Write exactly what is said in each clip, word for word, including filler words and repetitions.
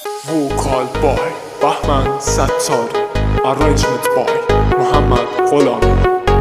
وکال بای بهمن ستار Arrangement by محمد غلامی.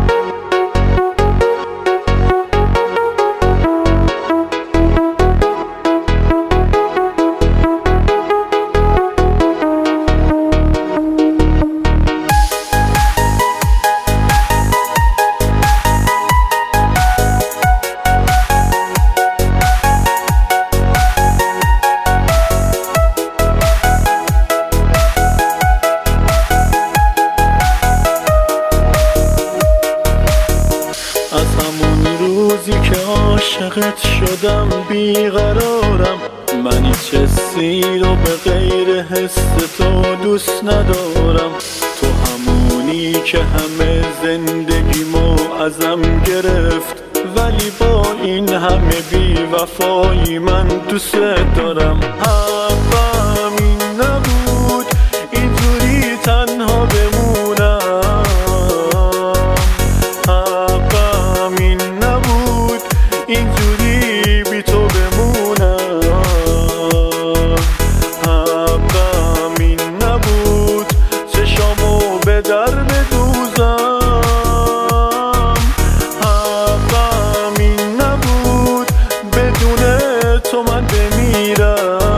روزی که عاشقت شدم بیقرارم، من هیچ حسی رو به غیر حس تو دوست ندارم. تو همونی که همه زندگیمو ازم گرفت، ولی با این همه بی وفایی من دوست دارم. حقم این نبود اینجوری تنها بمونم، اینجوری بی تو بمونم. حقم این نبود چشامو به در بدوزم، حقم این نبود بدون تو من بمیرم.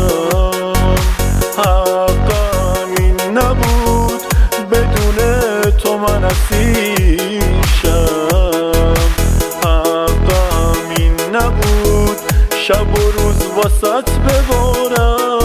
حقم این نبود بدون تو من اسیرشم. نبود شب و روز واسط ببارم.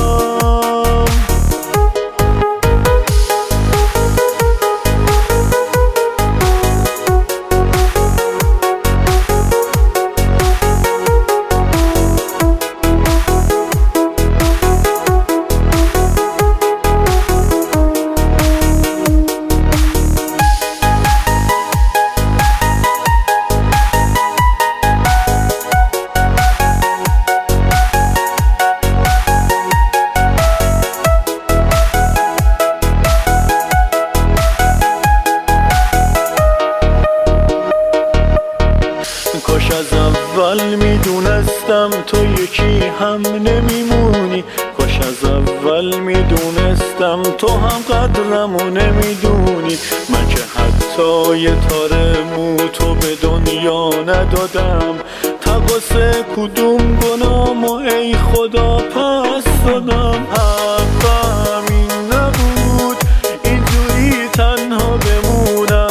کاش از اول میدونستم تو یکی هم نمیمونی، کاش از اول میدونستم تو هم قدرمو نمیدونی. من که حتی یه تار مو تو به دنیا ندادم، تقاسه کدوم گناهمو ای خدا پس دادم. حقم این نبود اینجوری تنها بمونم،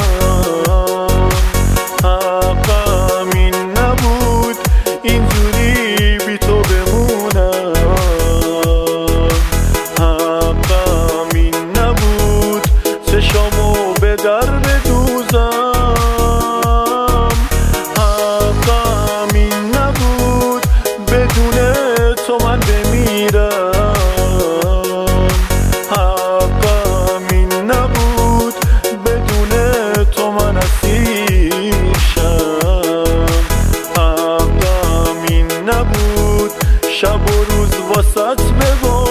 اینجوری بی تو بمونم. حقم این نبود چشامو به در بدوزم، حقم این نبود بدون تو من بمیرم. حقم این نبود بدون تو من اسیرشم. نبود شب و روز واسط ببار.